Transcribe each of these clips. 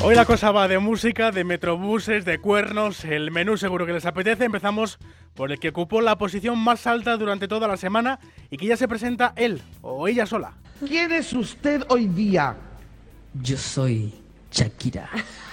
Hoy la cosa va de música, de metrobuses, de cuernos, el menú seguro que les apetece. Empezamos por el que ocupó la posición más alta durante toda la semana y que ya se presenta él o ella sola. ¿Quién es usted hoy día? Yo soy Shakira.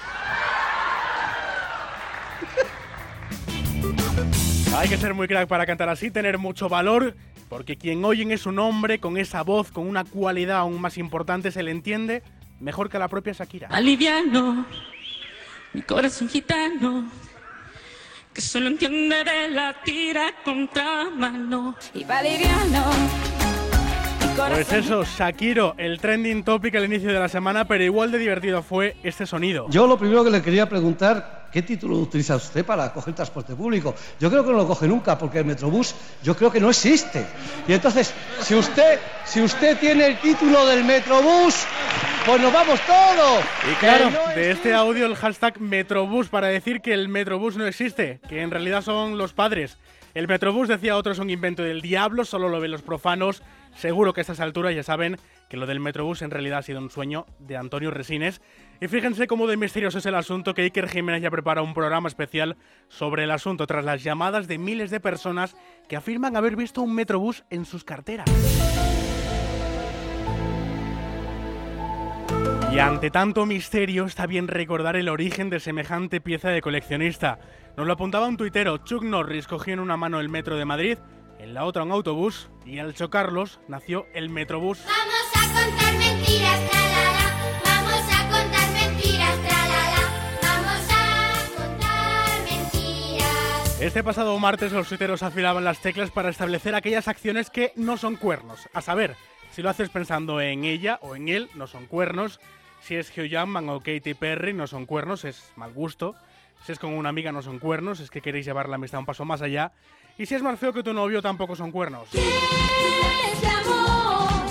Hay que ser muy crack para cantar así, tener mucho valor, porque quien oyen es un hombre con esa voz, con una cualidad aún más importante, se le entiende mejor que a la propia Shakira. Aliviano, mi corazón gitano, que solo entiende de la tira contra mano. Y Valeriano, mi corazón. Pues eso, Shakiro, el trending topic al inicio de la semana, pero igual de divertido fue este sonido. Yo lo primero que le quería preguntar, ¿qué título utiliza usted para coger transporte público? Yo creo que no lo coge nunca, porque el Metrobús yo creo que no existe. Y entonces, si usted tiene el título del Metrobús, pues nos vamos todos. Y claro, de este audio el hashtag Metrobús para decir que el Metrobús no existe, que en realidad son los padres. El Metrobús, decía otro, es un invento del diablo, solo lo ven los profanos. Seguro que a estas alturas ya saben que lo del Metrobús en realidad ha sido un sueño de Antonio Resines. Y fíjense cómo de misterioso es el asunto, que Iker Jiménez ya prepara un programa especial sobre el asunto tras las llamadas de miles de personas que afirman haber visto un Metrobús en sus carteras. Y ante tanto misterio está bien recordar el origen de semejante pieza de coleccionista. Nos lo apuntaba un tuitero. Chuck Norris cogió en una mano el metro de Madrid, en la otra un autobús, y al chocarlos nació el Metrobús. Vamos a contar mentiras, tralala. Vamos a contar mentiras, tralala. Vamos a contar mentiras. Este pasado martes los tuiteros afilaban las teclas para establecer aquellas acciones que no son cuernos. A saber, si lo haces pensando en ella o en él, no son cuernos. Si es Hugh Jackman o Katy Perry, no son cuernos, es mal gusto. Si es con una amiga, no son cuernos, es que queréis llevar la amistad un paso más allá. Y si es más feo que tu novio, tampoco son cuernos. Este amor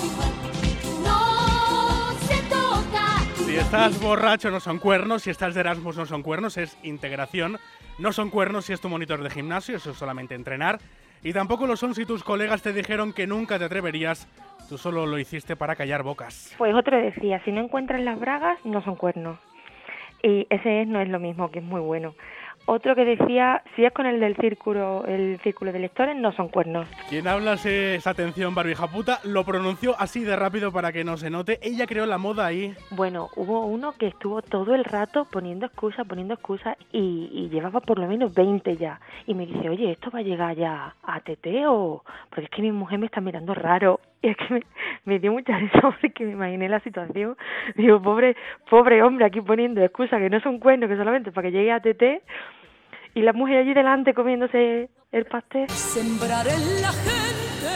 no se toca. Si estás borracho, no son cuernos. Si estás de Erasmus, no son cuernos, es integración. No son cuernos si es tu monitor de gimnasio, eso es solamente entrenar. Y tampoco lo son si tus colegas te dijeron que nunca te atreverías. Tú solo lo hiciste para callar bocas. Pues otro decía, si no encuentras las bragas, no son cuernos. Y ese no es lo mismo, que es muy bueno. Otro que decía, si es con el del círculo de lectores, no son cuernos. Quien habla esa atención, barbija puta, lo pronunció así de rápido para que no se note. Ella creó la moda ahí. Bueno, hubo uno que estuvo todo el rato poniendo excusas y llevaba por lo menos 20 ya. Y me dice, oye, ¿esto va a llegar ya a TT o...? Porque es que mi mujer me está mirando raro. Y es que me dio mucha risa porque me imaginé la situación. Digo, pobre hombre aquí poniendo excusas que no son cuernos, que solamente para que llegue a TT. Y la mujer allí delante comiéndose el pastel. Sembrar en la gente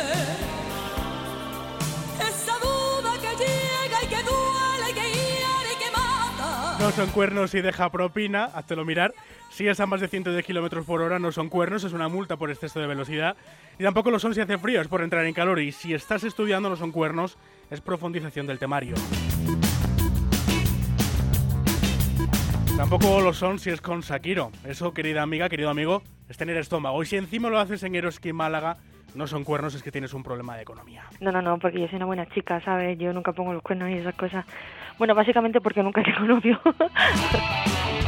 esa duda que llega y que duele y que hiere y que mata. No son cuernos si deja propina, háztelo mirar. Si es a más de 110 km por hora, no son cuernos, es una multa por exceso de velocidad. Y tampoco lo son si hace frío, es por entrar en calor. Y si estás estudiando, no son cuernos, es profundización del temario. Tampoco lo son si es con Shakiro. Eso, querida amiga, querido amigo, es tener estómago. Y si encima lo haces en Eroski Málaga, no son cuernos, es que tienes un problema de economía. No, porque yo soy una buena chica, ¿sabes? Yo nunca pongo los cuernos y esas cosas. Bueno, básicamente porque nunca tengo novio.